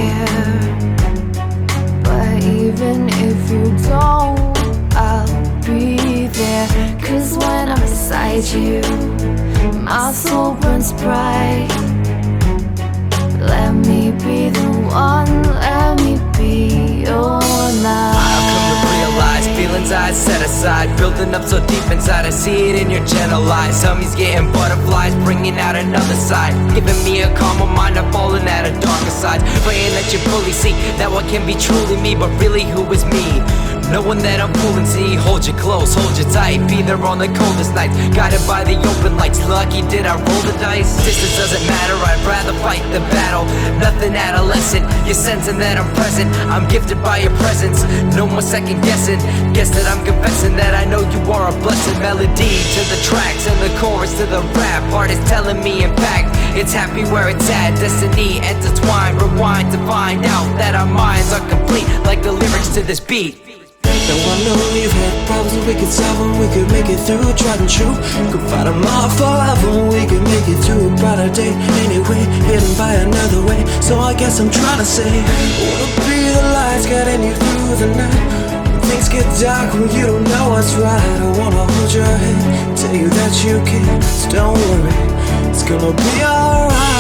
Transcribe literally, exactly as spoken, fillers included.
care. But even if you don't, I'll be there. Cause when I'm beside you, my soul burns bright. Let me be the one, let me be your light. I've come to realize feelings I set aside, building up so deep inside, I see it in your gentle eyes. Homies getting butterflies, bringing out another side, giving me a calmer mind, I'm falling at a darker side. Praying that you fully see that what can be truly me, but really who is me? Knowing that I'm cool and see, hold you close, hold you tight, be there on the coldest nights, guided by the open lights. Lucky did I roll the dice? Distance doesn't matter, I'd rather fight the battle. Nothing adolescent, you're sensing that I'm present. I'm gifted by your presence, no more second guessing. Guess that I'm confessing that I know you are a blessed melody to the tracks and the chorus to the rap. Heart is telling me in fact, it's happy where it's at. Destiny intertwined, rewind to find out that our minds are complete, like the lyrics to this beat. Now I know we've had problems and we could solve them. We could make it through, tried and true. Could fight them all forever. We could make it through a brighter day. Anyway, hidden by another way. So I guess I'm trying to say, wanna be the lights guiding you through the night. When things get dark when you don't know what's right, I wanna hold your hand, tell you that you can. So don't worry, it's gonna be alright.